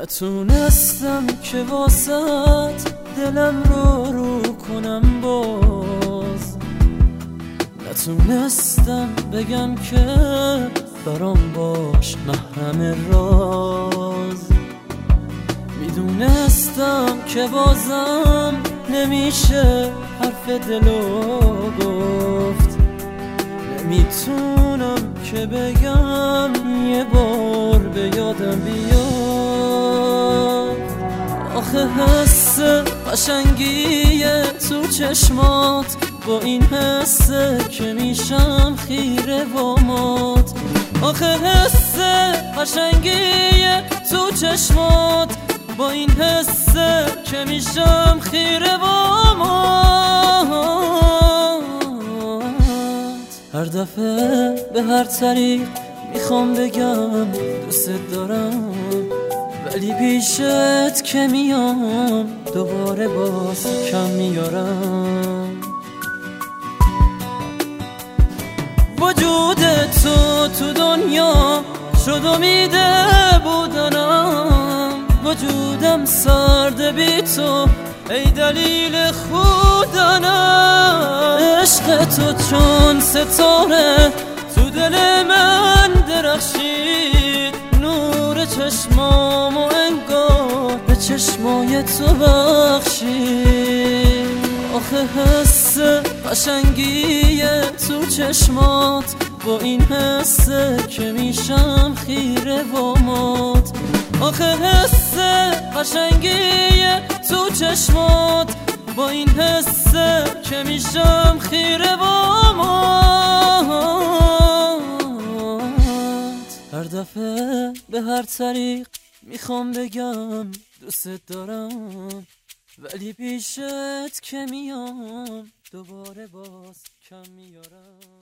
نتونستم که واسط دلم رو کنم باز، نتونستم بگم که برام باش محرم راز. میدونستم که بازم نمیشه حرف دلو گفت، نمیتونم که بگم یه بار به یادم بیاد. آخه حس قشنگیه تو چشمات، با این حسه که میشم خیره و مات. آخه حس قشنگیه تو چشمات، با این حسه که میشم خیره و مات. هر دفعه به هر طریق میخوام بگم دوست دارم، ولی پیشت که میام دوباره باز کم میارم. وجود تو دنیا شد امیده بودنم، وجودم سرد بی تو ای دلیل خودنم. عشق تو چون ستاره تو دل من درخشید، نور چشمامو انگار به چشمای تو بخشید. آخه حس قشنگیه تو چشمات، با این حسه که میشم خیره و مات. آخه حس قشنگیه تو چشمات، با این حسه که میشم خیره و مات. هر دفعه به هر طریق میخوام بگم دوست دارم، ولی پیشت که میام دوباره باز کم میارم.